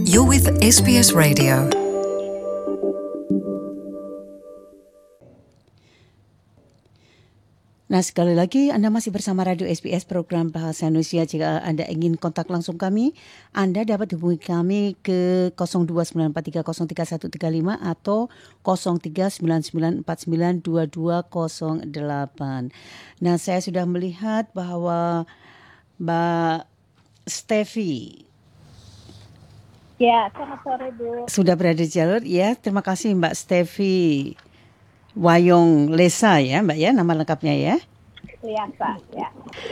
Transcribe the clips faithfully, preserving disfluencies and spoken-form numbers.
You're with S B S Radio. Nah, sekali lagi Anda masih bersama Radio S B S program Bahasa Indonesia. Jika Anda ingin kontak langsung kami, Anda dapat hubungi kami ke nol dua sembilan empat tiga nol tiga satu tiga lima atau nol tiga sembilan sembilan empat sembilan dua dua nol delapan. Nah, saya sudah melihat bahwa Mbak Steffi Ya, selamat sore Bu. sudah berada di jalur. Ya, terima kasih Mbak Steffi Wayong Lesa ya Mbak ya, nama lengkapnya ya. Liasa, ya.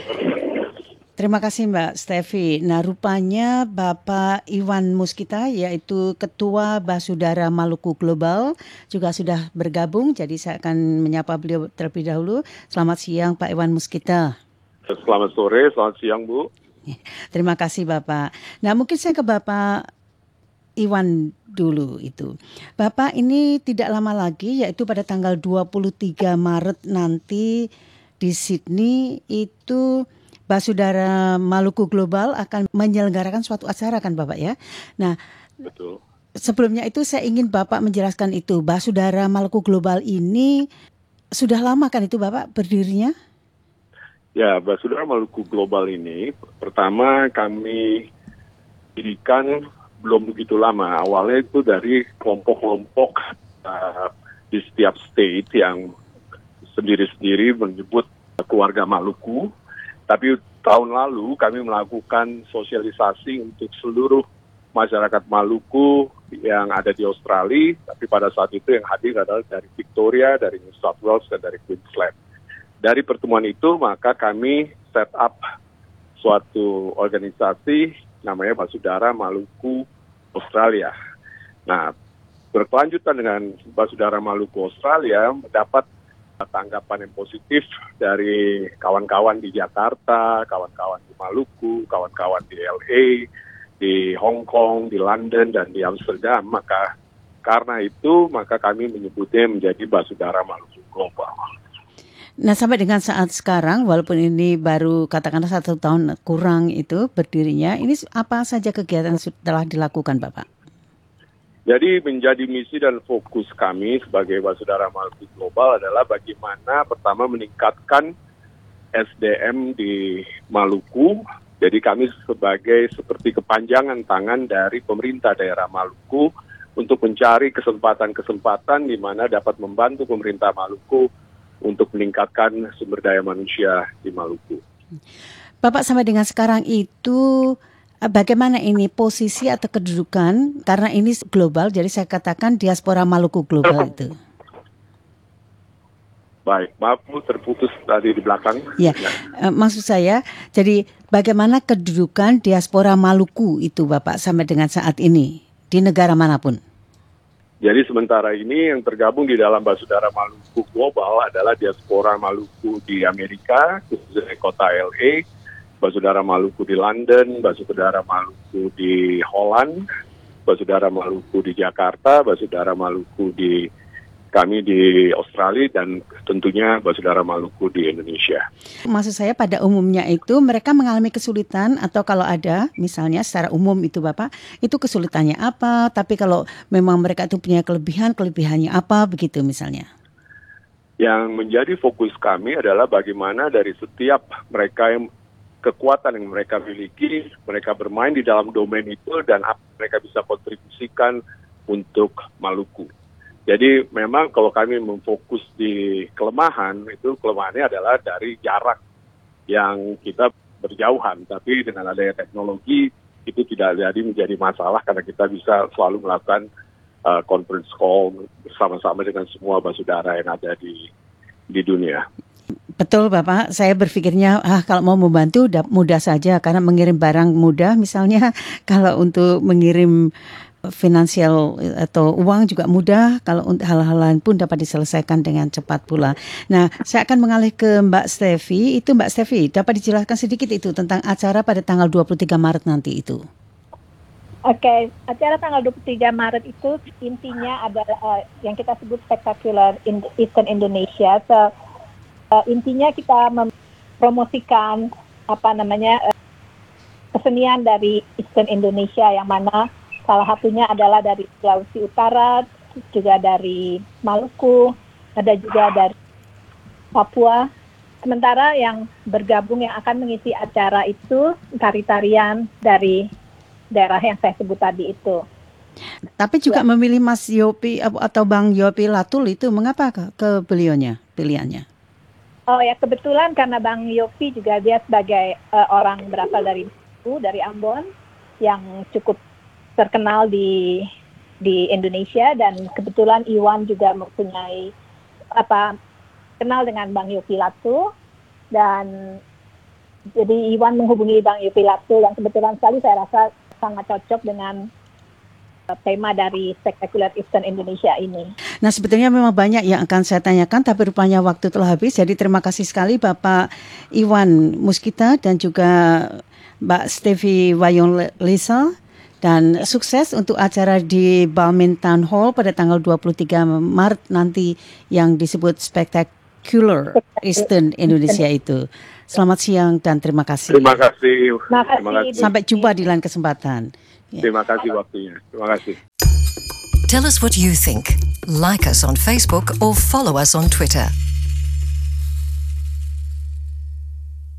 Terima kasih Mbak Steffi. Nah, rupanya Bapak Iwan Muskita yaitu Ketua Basudara Maluku Global juga sudah bergabung. Jadi saya akan menyapa beliau terlebih dahulu. Selamat siang Pak Iwan Muskita. Selamat sore, selamat siang Bu. Terima kasih Bapak. Nah, mungkin saya ke Bapak Iwan dulu itu. Bapak ini tidak lama lagi yaitu pada tanggal dua puluh tiga Maret nanti di Sydney itu Basudara Maluku Global akan menyelenggarakan suatu acara kan Bapak ya. Nah, betul. Sebelumnya itu saya ingin Bapak menjelaskan itu. Basudara Maluku Global ini sudah lama kan itu Bapak berdirinya? Ya, Basudara Maluku Global ini pertama kami dirikan belum begitu lama. Awalnya itu dari kelompok-kelompok uh, di setiap state yang sendiri-sendiri menyebut keluarga Maluku. Tapi tahun lalu kami melakukan sosialisasi untuk seluruh masyarakat Maluku yang ada di Australia. Tapi pada saat itu yang hadir adalah dari Victoria, dari New South Wales, dan dari Queensland. Dari pertemuan itu maka kami set up suatu organisasi namanya Basudara Maluku Australia. Nah, berkelanjutan dengan Basudara Maluku Australia mendapat tanggapan yang positif dari kawan-kawan di Jakarta, kawan-kawan di Maluku, kawan-kawan di L A, di Hong Kong, di London, dan di Amsterdam. Maka karena itu maka kami menyebutnya menjadi Basudara Maluku Global. Nah, sampai dengan saat sekarang, walaupun ini baru katakanlah satu tahun kurang itu berdirinya, ini apa saja kegiatan yang telah dilakukan, Bapak? Jadi menjadi misi dan fokus kami sebagai Basudara Maluku Global adalah bagaimana pertama meningkatkan S D M di Maluku. Jadi kami sebagai seperti kepanjangan tangan dari pemerintah daerah Maluku untuk mencari kesempatan-kesempatan di mana dapat membantu pemerintah Maluku untuk meningkatkan sumber daya manusia di Maluku. Bapak sampai dengan sekarang itu bagaimana ini posisi atau kedudukan, karena ini global, jadi saya katakan diaspora Maluku Global itu. Baik, maaf Bu, terputus tadi di belakang. Ya, ya. Maksud saya, jadi bagaimana kedudukan diaspora Maluku itu Bapak sampai dengan saat ini di negara manapun? Jadi sementara ini yang tergabung di dalam Basudara Maluku Global adalah diaspora Maluku di Amerika, khususnya kota L A, Basudara Maluku di London, Basudara Maluku di Holland, Basudara Maluku di Jakarta, Basudara Maluku di kami di Australia, dan tentunya Basudara Maluku di Indonesia. Maksud saya pada umumnya itu mereka mengalami kesulitan atau kalau ada misalnya secara umum itu Bapak, itu kesulitannya apa, tapi kalau memang mereka itu punya kelebihan, kelebihannya apa begitu misalnya? Yang menjadi fokus kami adalah bagaimana dari setiap mereka yang kekuatan yang mereka miliki, mereka bermain di dalam domain itu dan apa mereka bisa kontribusikan untuk Maluku. Jadi memang kalau kami memfokus di kelemahan, itu kelemahannya adalah dari jarak yang kita berjauhan. Tapi dengan adanya teknologi, itu tidak jadi menjadi masalah karena kita bisa selalu melakukan uh, conference call bersama-sama dengan semua basudara yang ada di di dunia. Betul Bapak, saya berpikirnya ah kalau mau membantu mudah saja karena mengirim barang mudah misalnya, kalau untuk mengirim finansial atau uang juga mudah, kalau hal-hal lain pun dapat diselesaikan dengan cepat pula. Nah, saya akan mengalih ke Mbak Steffi. Itu Mbak Steffi, dapat dijelaskan sedikit itu tentang acara pada tanggal dua puluh tiga Maret nanti itu? Oke, okay. Acara tanggal dua puluh tiga Maret itu intinya adalah uh, yang kita sebut Spectacular in Eastern Indonesia. So, uh, intinya kita mempromosikan apa namanya uh, kesenian dari Eastern Indonesia yang mana Salah satunya adalah dari Sulawesi Utara, juga dari Maluku, ada juga dari Papua. Sementara yang bergabung yang akan mengisi acara itu tari-tarian dari daerah yang saya sebut tadi itu. Tapi juga Ya. memilih Mas Yopi atau Bang Yopi Latul itu mengapa ke, ke beliaunya, pilihannya? Oh ya, kebetulan karena Bang Yopi juga dia sebagai uh, orang berasal dari dari Ambon yang cukup terkenal di di Indonesia, dan kebetulan Iwan juga mempunyai apa kenal dengan Bang Yopi Latul, dan jadi Iwan menghubungi Bang Yopi Latul dan kebetulan sekali saya rasa sangat cocok dengan tema dari Spectacular Eastern Indonesia ini. Nah, sebetulnya memang banyak yang akan saya tanyakan, tapi rupanya waktu telah habis. Jadi terima kasih sekali Bapak Iwan Muskita dan juga Mbak Stevi Wayong Lisa. Dan sukses untuk acara di Balmain Town Hall pada tanggal dua puluh tiga Maret nanti yang disebut Spectacular Eastern Indonesia itu. Selamat siang dan terima kasih. Terima kasih. Terima kasih. Terima kasih. Sampai jumpa di lain kesempatan. Ya. Terima kasih waktunya. Terima kasih. Tell us what you think. Like us on Facebook or follow us on Twitter.